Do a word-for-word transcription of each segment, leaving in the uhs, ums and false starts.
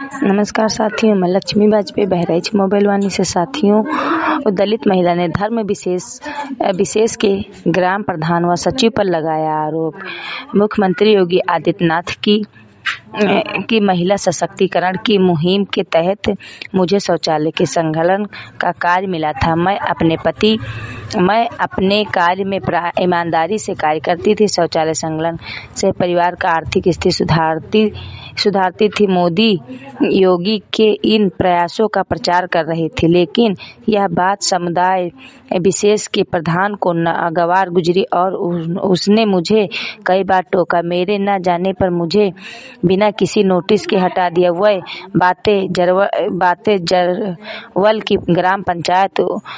नमस्कार साथियों, मैं लक्ष्मी वाजपेयी बहराइच मोबाइल वाणी से। साथियों, दलित महिला ने धर्म विशेष विशेष के ग्राम प्रधान व सचिव पर लगाया आरोप। मुख्यमंत्री योगी आदित्यनाथ की की महिला सशक्तिकरण की मुहिम के तहत मुझे शौचालय के संचालन का कार्य मिला था। मैं अपने पति मैं अपने कार्य में ईमानदारी से कार्य करती थी। शौचालय संलग्न से परिवार का आर्थिक स्थिति सुधारती सुधारती थी। मोदी योगी के इन प्रयासों का प्रचार कर रही थी, लेकिन यह बात समुदाय विशेष के प्रधान को नागवार गुजरी और उसने मुझे कई बार टोका। मेरे न जाने पर मुझे बिना किसी नोटिस के हटा दिया। वह बातें जरवल बातें जरवल की ग्राम पंचायत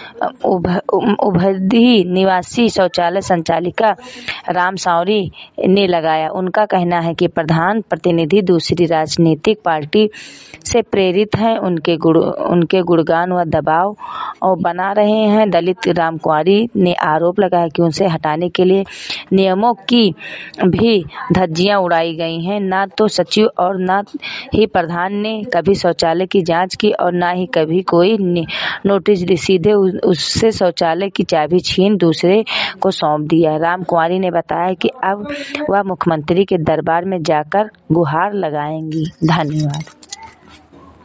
उभरदी निवासी शौचालय संचालिका राम सावरी ने लगाया। उनका कहना है कि प्रधान प्रतिनिधि दूसरी राजनीतिक पार्टी से प्रेरित हैं, उनके गुड़ उनके गुणगान व दबाव और बना रहे हैं। दलित रामकुमारी ने आरोप लगाया कि उनसे हटाने के लिए नियमों की भी धज्जियां उड़ाई गई हैं। ना तो सचिव और ना ही प्रधान ने कभी शौचालय की जांच की और ना ही कभी कोई नोटिस दी। सीधे उससे शौचालय की चाबी छीन दूसरे को सौंप दिया। रामकुमारी ने बताया कि अब वह मुख्यमंत्री के दरबार में जाकर गुहार लगाएंगी। धन्यवाद।